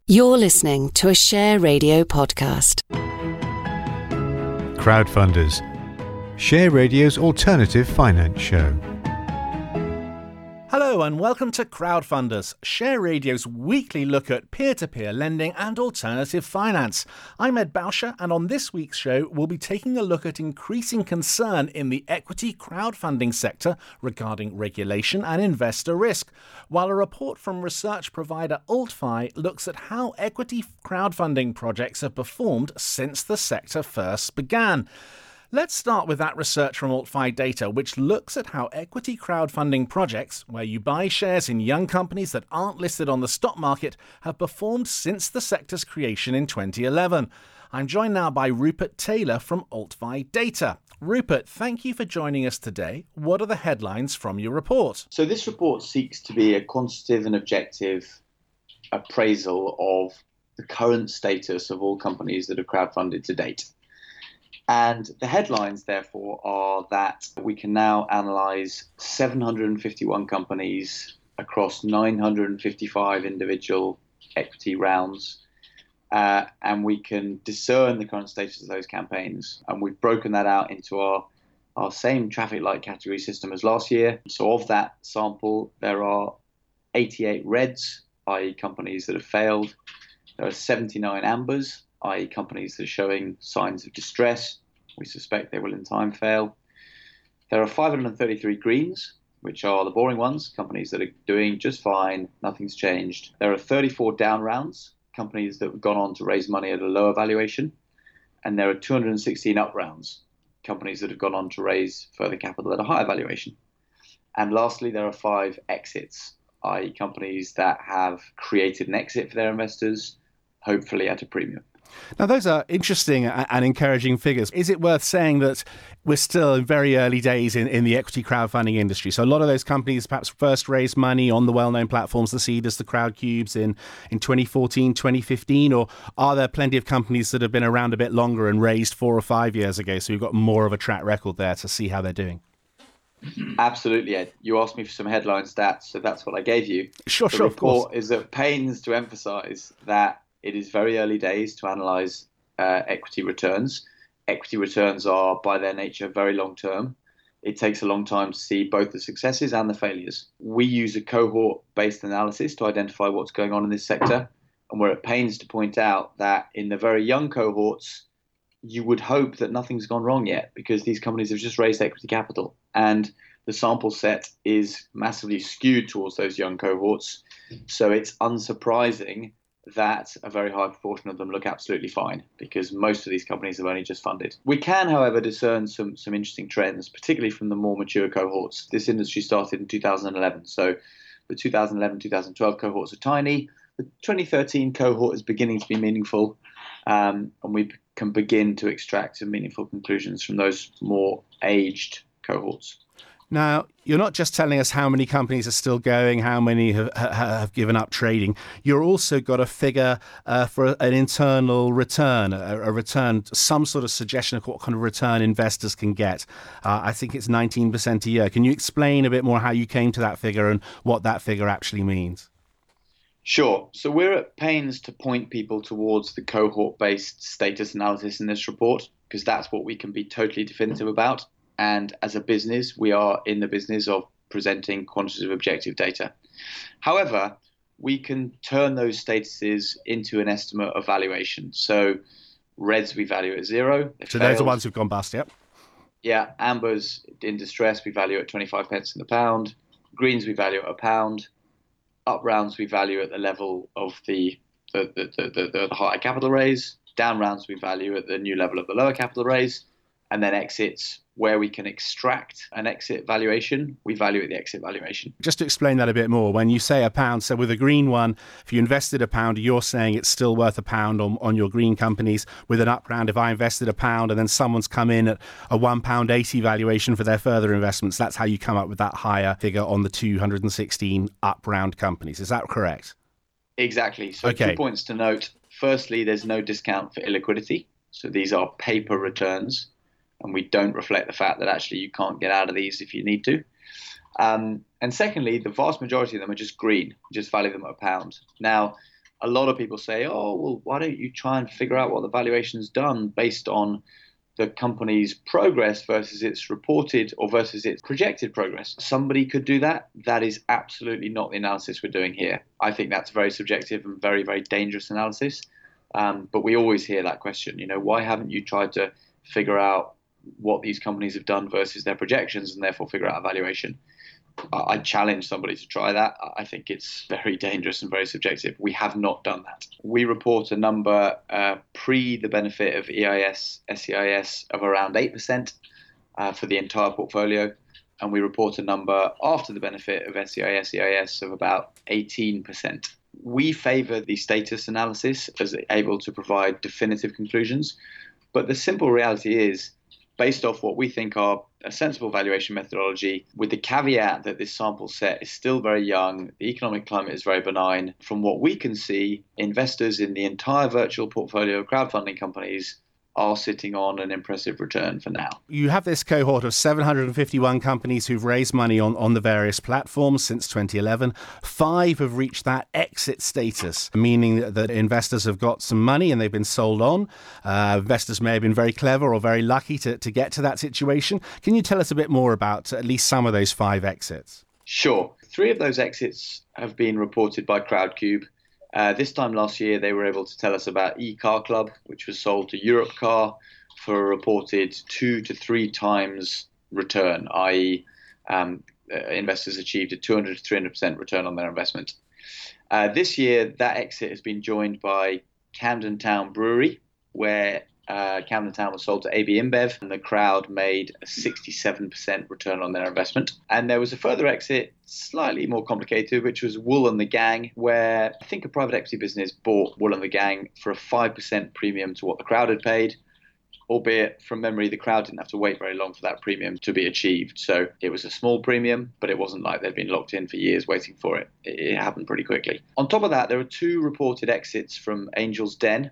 You're listening to a Share Radio podcast. Crowdfunders, Share Radio's alternative finance show. Hello and welcome to Crowdfunders, Share Radio's weekly look at peer-to-peer lending and alternative finance. I'm Ed Bauscher, and on this week's show we'll be taking a look at increasing concern in the equity crowdfunding sector regarding regulation and investor risk, while a report from research provider AltFi looks at how equity crowdfunding projects have performed since the sector first began. Let's start with that research from AltFi data, which looks at how equity crowdfunding projects, where you buy shares in young companies that aren't listed on the stock market, have performed since the sector's creation in 2011. I'm joined now by Rupert Taylor from AltFi data. Rupert, thank you for joining us today. What are the headlines from your report? So this report seeks to be a quantitative and objective appraisal of the current status of all companies that have crowdfunded to date. And the headlines, therefore, are that we can now analyse 751 companies across 955 individual equity rounds, and we can discern the current status of those campaigns. And we've broken that out into our same traffic light category system as last year. So of that sample, there are 88 reds, i.e. companies that have failed. There are 79 ambers, i.e. companies that are showing signs of distress. We suspect they will in time fail. There are 533 greens, which are the boring ones, companies that are doing just fine, nothing's changed. There are 34 down rounds, companies that have gone on to raise money at a lower valuation. And there are 216 up rounds, companies that have gone on to raise further capital at a higher valuation. And lastly, there are 5 exits, i.e. companies that have created an exit for their investors, hopefully at a premium. Now, those are interesting and encouraging figures. Is it worth saying that we're still in very early days in the equity crowdfunding industry? So a lot of those companies perhaps first raised money on the well-known platforms, the Seedrs, the Crowdcubes in 2014, 2015, or are there plenty of companies that have been around a bit longer and raised 4 or 5 years ago? So we've got more of a track record there to see how they're doing. Absolutely, Ed. You asked me for some headline stats, so that's what I gave you. Sure, of course. The report is at pains to emphasise that it is very early days to analyse equity returns. Equity returns are, by their nature, very long term. It takes a long time to see both the successes and the failures. We use a cohort-based analysis to identify what's going on in this sector, and we're at pains to point out that in the very young cohorts, you would hope that nothing's gone wrong yet because these companies have just raised equity capital. And the sample set is massively skewed towards those young cohorts. So it's unsurprising that a very high proportion of them look absolutely fine because most of these companies have only just funded. We can, however, discern some interesting trends, particularly from the more mature cohorts. This industry started in 2011, so the 2011-2012 cohorts are tiny. The 2013 cohort is beginning to be meaningful, and we can begin to extract some meaningful conclusions from those more aged cohorts. Now, you're not just telling us how many companies are still going, how many have given up trading. You've also got a figure for an internal return, a return, some sort of suggestion of what kind of return investors can get. I think it's 19% a year. Can you explain a bit more how you came to that figure and what that figure actually means? Sure. So we're at pains to point people towards the cohort-based status analysis in this report because that's what we can be totally definitive about. And as a business, we are in the business of presenting quantitative objective data. However, we can turn those statuses into an estimate of valuation. So reds we value at 0. So those are the ones who've gone bust, yep. Yeah, ambers in distress we value at 25 pence in the pound. Greens we value at £1. Up rounds we value at the level of the higher capital raise. Down rounds we value at the new level of the lower capital raise. And then exits, where we can extract an exit valuation, we value at the exit valuation. Just to explain that a bit more, when you say £1, so with a green one, if you invested £1, you're saying it's still worth £1 on your green companies. With an up round, if I invested £1 and then someone's come in at a £1.80 valuation for their further investments, that's how you come up with that higher figure on the 216 up round companies. Is that correct? Exactly. So Okay. 2 points to note. Firstly, there's no discount for illiquidity. So these are paper returns. And we don't reflect the fact that actually you can't get out of these if you need to. And secondly, the vast majority of them are just green, just value them at £1. Now, a lot of people say, oh, well, why don't you try and figure out what the valuation's done based on the company's progress versus its reported or versus its projected progress. Somebody could do that. That is absolutely not the analysis we're doing here. I think that's very subjective and very, very dangerous analysis. But we always hear that question, why haven't you tried to figure out what these companies have done versus their projections and therefore figure out a valuation? I challenge somebody to try that. I think it's very dangerous and very subjective. We have not done that. We report a number pre the benefit of EIS, SEIS of around 8% for the entire portfolio. And we report a number after the benefit of SEIS, EIS of about 18%. We favour the status analysis as able to provide definitive conclusions. But the simple reality is, based off what we think are a sensible valuation methodology, with the caveat that this sample set is still very young, the economic climate is very benign. From what we can see, investors in the entire virtual portfolio of crowdfunding companies are sitting on an impressive return for now. You have this cohort of 751 companies who've raised money on the various platforms since 2011. 5 have reached that exit status, meaning that investors have got some money and they've been sold on. Investors may have been very clever or very lucky to get to that situation. Can you tell us a bit more about at least some of those 5 exits? Sure. 3 of those exits have been reported by Crowdcube. This time last year, they were able to tell us about eCar Club, which was sold to Europcar for a reported 2 to 3 times return, i.e. Investors achieved a 200 to 300% return on their investment. This year, that exit has been joined by Camden Town Brewery, where Camden Town was sold to AB InBev, and the crowd made a 67% return on their investment. And there was a further exit, slightly more complicated, which was Wool and the Gang, where I think a private equity business bought Wool and the Gang for a 5% premium to what the crowd had paid. Albeit, from memory, the crowd didn't have to wait very long for that premium to be achieved. So it was a small premium, but it wasn't like they'd been locked in for years waiting for it. It happened pretty quickly. On top of that, there are 2 reported exits from Angel's Den.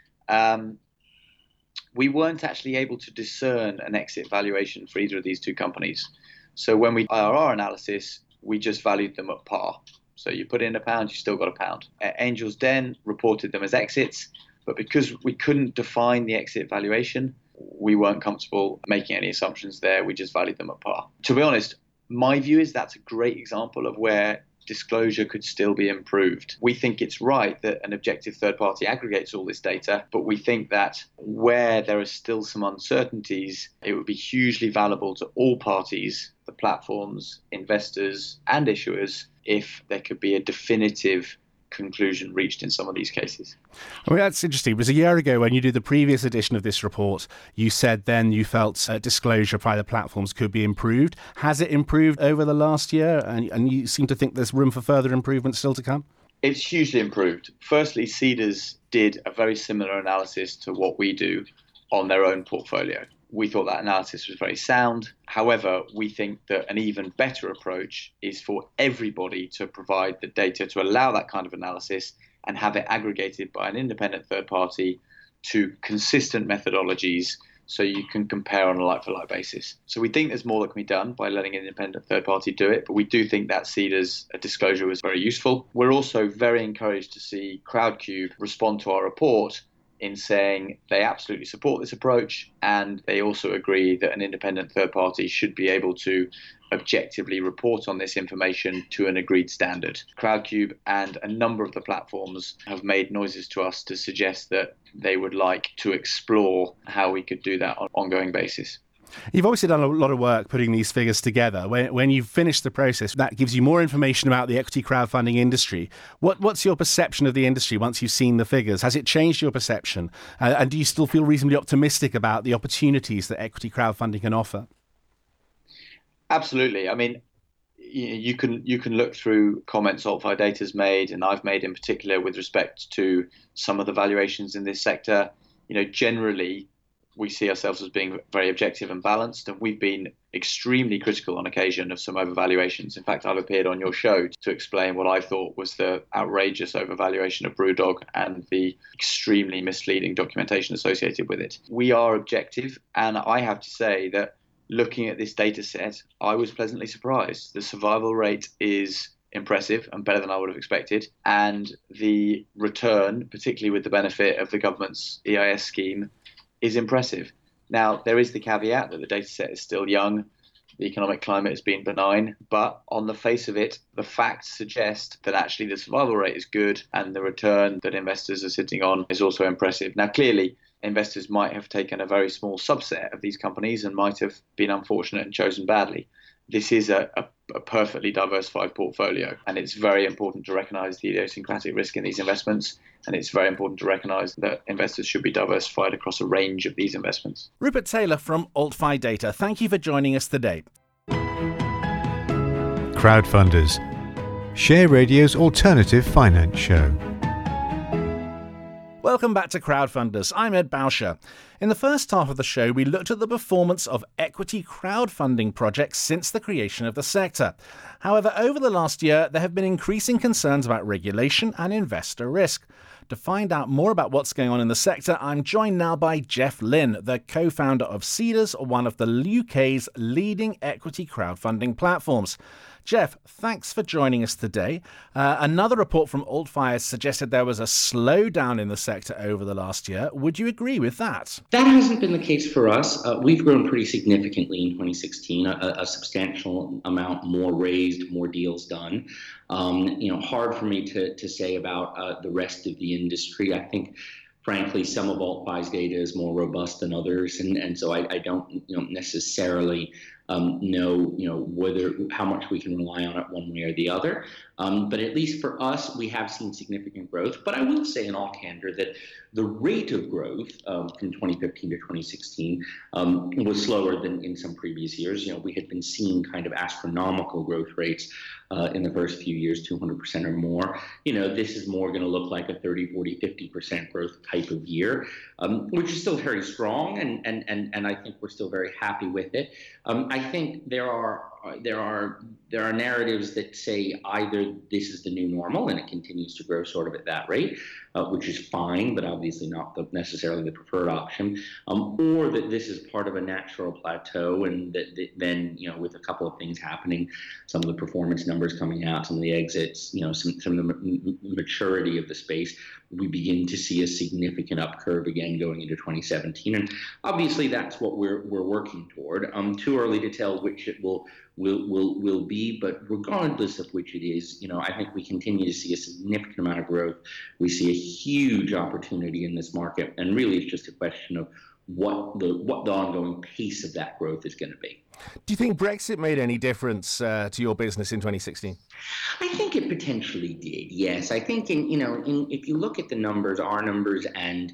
We weren't actually able to discern an exit valuation for either of these 2 companies. So when we IRR analysis, we just valued them at par. So you put in £1, you still got £1. Angel's Den reported them as exits, but because we couldn't define the exit valuation, we weren't comfortable making any assumptions there. We just valued them at par. To be honest, my view is that's a great example of where disclosure could still be improved. We think it's right that an objective third party aggregates all this data, but we think that where there are still some uncertainties, it would be hugely valuable to all parties, the platforms, investors, and issuers, if there could be a definitive conclusion reached in some of these cases. I mean, that's interesting. It was a year ago when you did the previous edition of this report. You said then you felt disclosure by the platforms could be improved. Has it improved over the last year? And you seem to think there's room for further improvement still to come? It's hugely improved. Firstly, Cedars did a very similar analysis to what we do on their own portfolio. We thought that analysis was very sound. However, we think that an even better approach is for everybody to provide the data to allow that kind of analysis and have it aggregated by an independent third party to consistent methodologies so you can compare on a like-for-like basis. So we think there's more that can be done by letting an independent third party do it, but we do think that Cedars disclosure was very useful. We're also very encouraged to see Crowdcube respond to our report in saying they absolutely support this approach, and they also agree that an independent third party should be able to objectively report on this information to an agreed standard. Crowdcube and a number of the platforms have made noises to us to suggest that they would like to explore how we could do that on an ongoing basis. You've obviously done a lot of work putting these figures together. When you've finished the process, that gives you more information about the equity crowdfunding industry. What's your perception of the industry once you've seen the figures? Has it changed your perception? And do you still feel reasonably optimistic about the opportunities that equity crowdfunding can offer? Absolutely. I mean, you can look through comments Alphi Data's made, and I've made in particular with respect to some of the valuations in this sector. Generally, we see ourselves as being very objective and balanced, and we've been extremely critical on occasion of some overvaluations. In fact, I've appeared on your show to explain what I thought was the outrageous overvaluation of BrewDog and the extremely misleading documentation associated with it. We are objective, and I have to say that looking at this data set, I was pleasantly surprised. The survival rate is impressive and better than I would have expected. And the return, particularly with the benefit of the government's EIS scheme, is impressive. Now, there is the caveat that the data set is still young. The economic climate has been benign, but on the face of it, the facts suggest that actually the survival rate is good and the return that investors are sitting on is also impressive. Now, clearly, investors might have taken a very small subset of these companies and might have been unfortunate and chosen badly. This is a perfectly diversified portfolio, and it's very important to recognize the idiosyncratic risk in these investments, and it's very important to recognize that investors should be diversified across a range of these investments. Rupert Taylor from AltFi Data, thank you for joining us today. Crowdfunders, Share Radio's alternative finance show. Welcome back to Crowdfunders. I'm Ed Bauscher. In the first half of the show, we looked at the performance of equity crowdfunding projects since the creation of the sector. However, over the last year, there have been increasing concerns about regulation and investor risk. To find out more about what's going on in the sector, I'm joined now by Jeff Lynn, the co-founder of Seedrs, one of the UK's leading equity crowdfunding platforms. Jeff, thanks for joining us today. Another report from AltFi has suggested there was a slowdown in the sector over the last year. Would you agree with that? That hasn't been the case for us. We've grown pretty significantly in 2016, a substantial amount more raised, more deals done. Hard for me to say about the rest of the industry. I think, frankly, some of AltFi's data is more robust than others, and so I don't necessarily know whether how much we can rely on it one way or the other. But at least for us, we have seen significant growth. But I will say in all candor that the rate of growth from 2015 to 2016 was slower than in some previous years. We had been seeing kind of astronomical growth rates in the first few years, 200% or more. This is more going to look like a 30, 40, 50% growth type of year, which is still very strong, and I think we're still very happy with it. I think there are narratives that say either this is the new normal and it continues to grow sort of at that rate, which is fine, but obviously not necessarily the preferred option, or that this is part of a natural plateau, and that then, with a couple of things happening, some of the performance numbers coming out, some of the exits, some of the maturity of the space, we begin to see a significant up curve again going into 2017. And obviously that's what we're working toward. Too early to tell which it will be, but regardless of which it is, I think we continue to see a significant amount of growth. We see a huge opportunity in this market, and really it's just a question of what the ongoing pace of that growth is going to be. Do you think Brexit made any difference to your business in 2016? I think it potentially did. Yes, I think if you look at the numbers, our numbers, and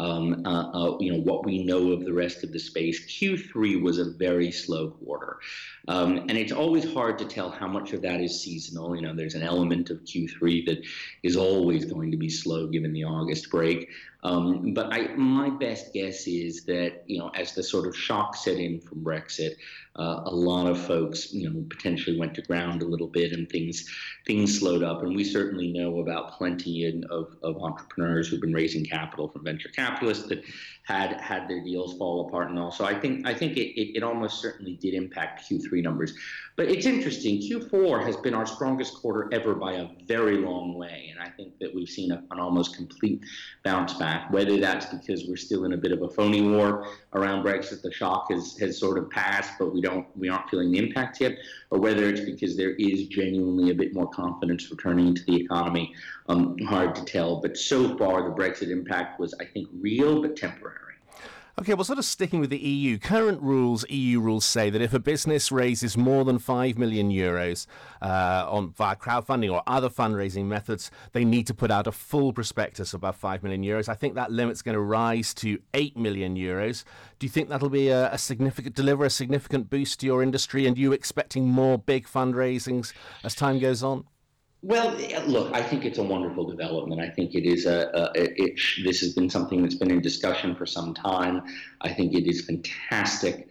what we know of the rest of the space, Q3 was a very slow quarter, and it's always hard to tell how much of that is seasonal. There's an element of Q3 that is always going to be slow given the August break. But my best guess is that, as the sort of shock set in from Brexit, a lot of folks, potentially went to ground a little bit, and things slowed up. And we certainly know about plenty of entrepreneurs who've been raising capital from venture capitalists that had their deals fall apart and all. So I think it almost certainly did impact Q3 numbers. But it's interesting. Q4 has been our strongest quarter ever by a very long way, and I think that we've seen an almost complete bounce back. Whether that's because we're still in a bit of a phony war around Brexit, the shock has sort of passed, but we aren't feeling the impact yet, or whether it's because there is genuinely a bit more confidence returning into the economy, hard to tell. But so far, the Brexit impact was, I think, real but temporary. Okay, well, sort of sticking with the EU, EU rules say that if a business raises more than €5 million via crowdfunding or other fundraising methods, they need to put out a full prospectus above €5 million. I think that limit's going to rise to €8 million. Do you think that'll be deliver a significant boost to your industry? And are you expecting more big fundraisings as time goes on? Well, look, I think it's a wonderful development. I think it is this has been something that's been in discussion for some time. I think it is fantastic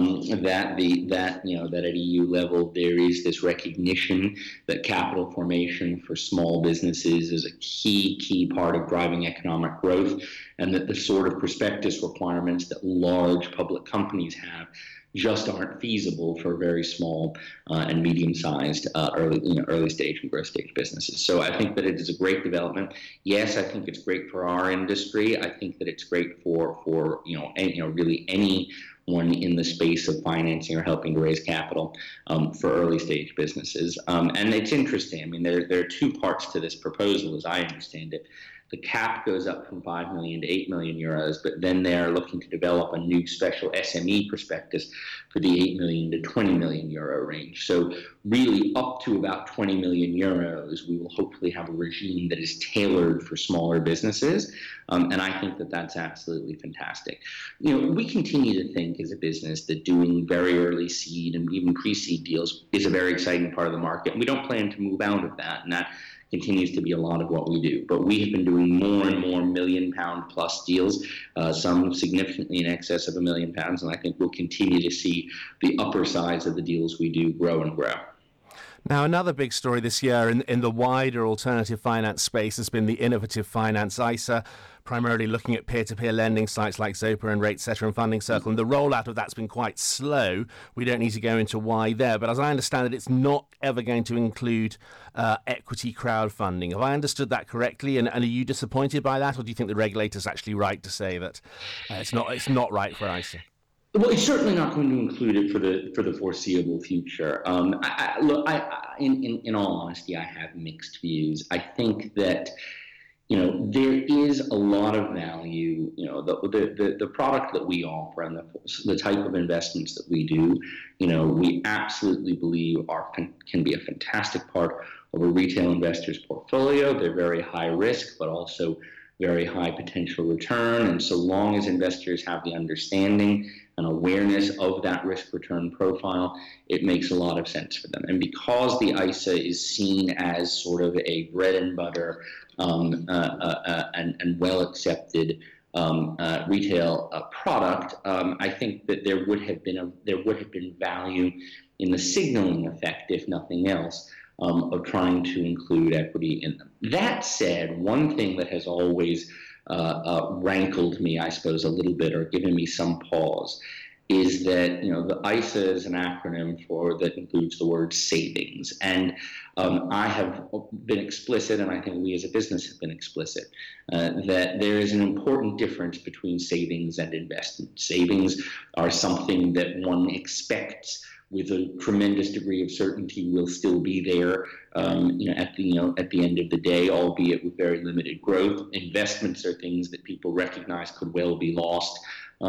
that at EU level there is this recognition that capital formation for small businesses is a key part of driving economic growth, and that the sort of prospectus requirements that large public companies have just aren't feasible for very small and medium-sized early stage and growth stage businesses. So I think that it is a great development. Yes, I think it's great for our industry. I think that it's great for really anyone in the space of financing or helping to raise capital for early stage businesses. And it's interesting. I mean, there are two parts to this proposal, as I understand it. The cap goes up from 5 million to 8 million euros, but then they're looking to develop a new special SME prospectus for the 8 million to 20 million euro range. So really up to about 20 million euros, we will hopefully have a regime that is tailored for smaller businesses. And I think that that's absolutely fantastic. We continue to think as a business that doing very early seed and even pre-seed deals is a very exciting part of the market. And we don't plan to move out of that. And that continues to be a lot of what we do. But we have been doing more and more £1 million plus deals, some significantly in excess of £1 million. And I think we'll continue to see the upper size of the deals we do grow and grow. Now, another big story this year in the wider alternative finance space has been the Innovative Finance ISA, primarily looking at peer-to-peer lending sites like Zopa and RateSetter and Funding Circle. And the rollout of that's been quite slow. We don't need to go into why there. But as I understand it, it's not ever going to include equity crowdfunding. Have I understood that correctly? And are you disappointed by that? Or do you think the regulator's actually right to say that it's not right for ISA? Well, it's certainly not going to include it for the foreseeable future. In all honesty, I have mixed views. I think that there is a lot of value. The product that we offer and the type of investments that we do, we absolutely believe can be a fantastic part of a retail investor's portfolio. They're very high risk, but also very high potential return. And so long as investors have the understanding and awareness of that risk return profile, it makes a lot of sense for them. And because the ISA is seen as sort of a bread and butter and well accepted retail product, I think that there would have been value in the signaling effect, if nothing else, of trying to include equity in them. That said, one thing that has always rankled me, I suppose, a little bit, or given me some pause, is that the ISA is an acronym that includes the word savings. And I have been explicit, and I think we as a business have been explicit, that there is an important difference between savings and investment. Savings are something that one expects with a tremendous degree of certainty will still be there at the end of the day, albeit with very limited growth. Investments are things that people recognize could well be lost,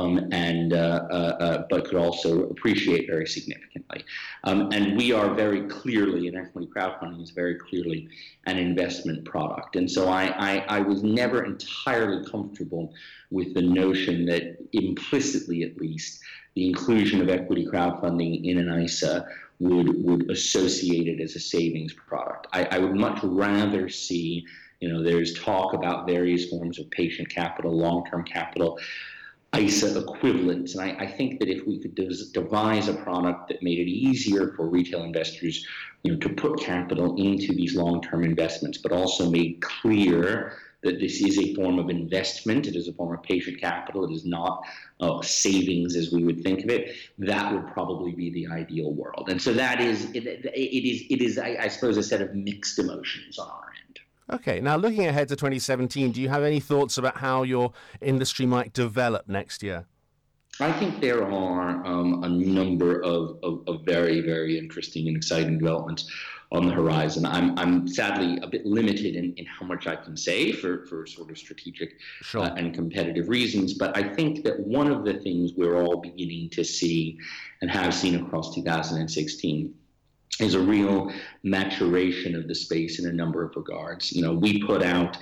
but could also appreciate very significantly. And we are very clearly, and equity crowdfunding is very clearly an investment product. And so I was never entirely comfortable with the notion that implicitly, at least, the inclusion of equity crowdfunding in an ISA would associate it as a savings product. I would much rather see, there's talk about various forms of patient capital, long-term capital, ISA equivalents. And I think that if we could devise a product that made it easier for retail investors to put capital into these long-term investments, but also made clear that this is a form of investment, it is a form of patient capital, it is not savings as we would think of it, that would probably be the ideal world. And so that is, it is I suppose, a set of mixed emotions on our end. Okay, now looking ahead to 2017, do you have any thoughts about how your industry might develop next year? I think there are a number of very, very interesting and exciting developments on the horizon. I'm sadly a bit limited in how much I can say for sort of strategic and competitive reasons, but I think that one of the things we're all beginning to see and have seen across 2016 is a real maturation of the space in a number of regards. We put out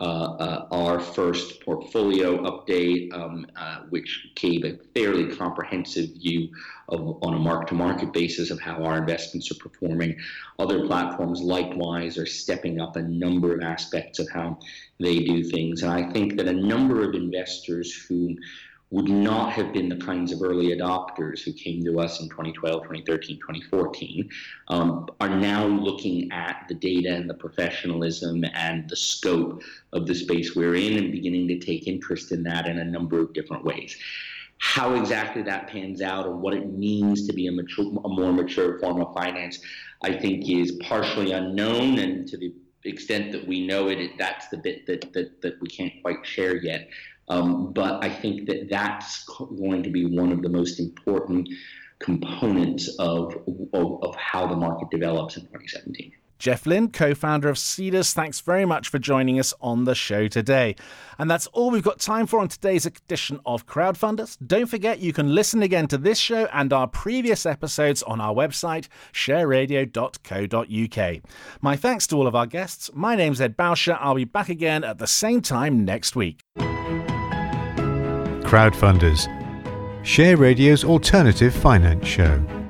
our first portfolio update, which gave a fairly comprehensive view on a mark-to-market basis of how our investments are performing. Other platforms likewise are stepping up a number of aspects of how they do things. And I think that a number of investors who would not have been the kinds of early adopters who came to us in 2012, 2013, 2014, are now looking at the data and the professionalism and the scope of the space we're in and beginning to take interest in that in a number of different ways. How exactly that pans out or what it means to be a more mature form of finance, I think is partially unknown, and to the extent that we know it, that's the bit that we can't quite share yet. But I think that's going to be one of the most important components of how the market develops in 2017. Jeff Lynn, co-founder of Cedars, thanks very much for joining us on the show today. And that's all we've got time for on today's edition of Crowdfunders. Don't forget you can listen again to this show and our previous episodes on our website, shareradio.co.uk. My thanks to all of our guests. My name's Ed Bauscher. I'll be back again at the same time next week. Crowdfunders, Share Radio's alternative finance show.